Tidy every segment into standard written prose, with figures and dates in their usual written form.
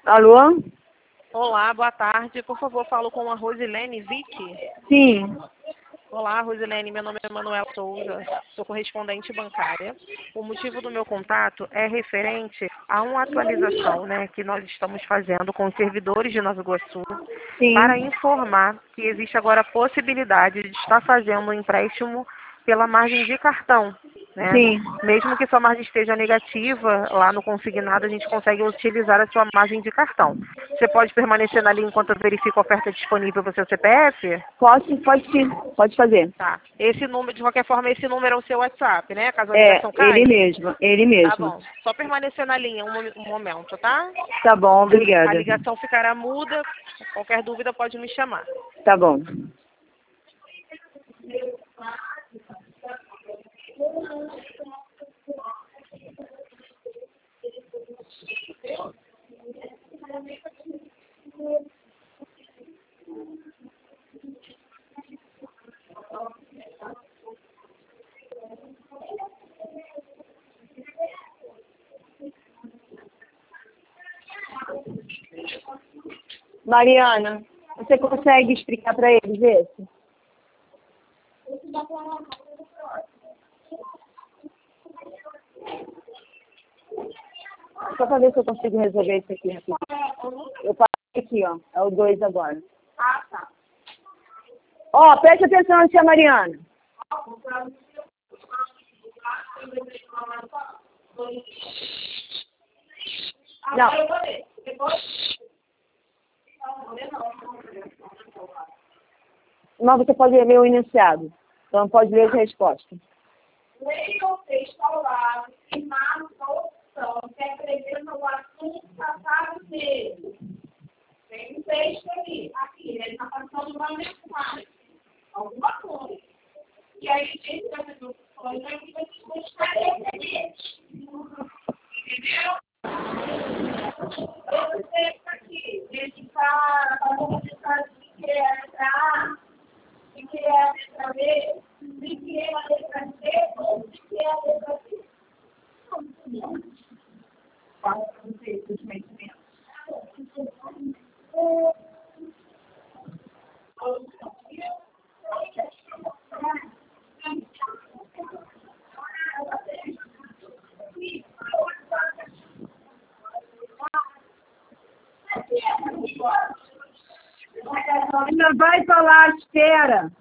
Alô? Olá, boa tarde. Por favor, falo com a Rosilene Vick. Sim. Olá, Rosilene. Meu nome é Manuela Souza. Sou correspondente bancária. O motivo do meu contato é referente a uma atualização, que nós estamos fazendo com os servidores de Nova Iguaçu Sim. para informar que existe agora a possibilidade de estar fazendo um empréstimo pela margem de cartão. Sim. Mesmo que sua margem esteja negativa, lá no consignado a gente consegue utilizar a sua margem de cartão. Você pode permanecer na linha enquanto eu verifico a oferta disponível para o seu CPF? Pode sim. Pode fazer. Tá. Esse número, de qualquer forma, esse número é o seu WhatsApp, né? Caso a ligação Ele caia? mesmo, ele Tá mesmo. bom. Só permanecer na linha um momento, tá? Tá bom, A obrigada. ligação ficará muda. Qualquer dúvida pode me chamar. Tá bom. Mariana, você consegue explicar para eles esse? Só para ver se eu consigo resolver isso aqui. Eu passei aqui, ó. É o 2 agora. Ah, tá. Ó, preste atenção, tia Mariana. Não. Mas você pode ler o enunciado. Então pode ler as respostas. Leia o texto ao lado e marque a opção que acrescenta o assunto tratado dele. Tem um texto aqui, ele está passando uma mensagem, alguma coisa. E aí, gente, vai fazer opções aqui para vocês esclarecerem. Entendeu? Esse texto aqui, ele está fazendo a mensagem que quer entrar, que quer a letra B, se quer a letra C ou se quer a letra C. Fala para vocês os conhecimentos. Ainda vai falar, espera.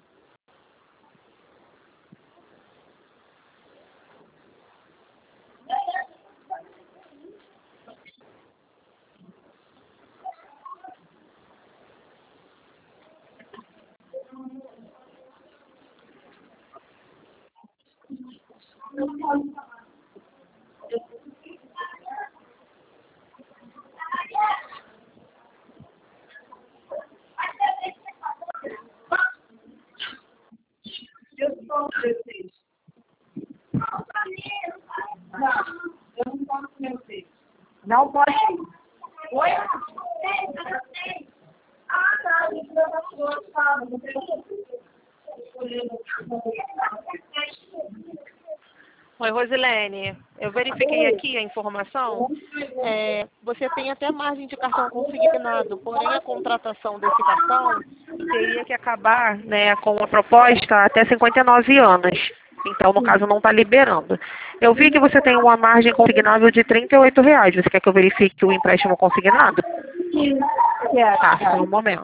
Não pode. Oi? Ah, tá. Oi, Rosilene. Eu verifiquei aqui a informação. Você tem até margem de cartão consignado, porém a contratação desse cartão teria que acabar, com a proposta até 59 anos. Então, no caso, não está liberando. Eu vi que você tem uma margem consignável de R$ 38. Você quer que eu verifique o empréstimo consignado? Sim. Tá, só um momento.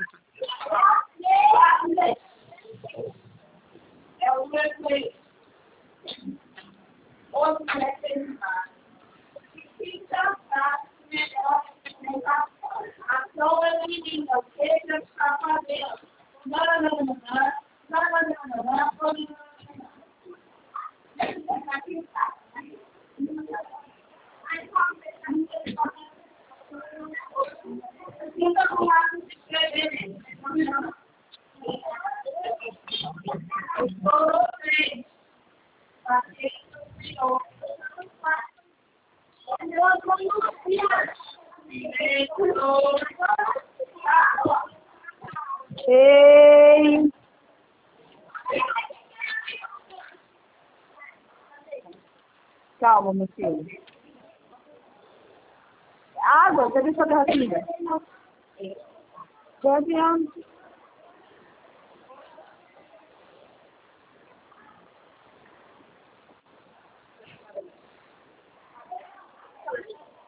É o meu outro representar. Fica fácil, melhor representação. Ação é menina, o que você está fazendo? Não. Fica com lado de escrever. Ei. Calma, meu filho. água? Cadê sua garrafinha? Pode,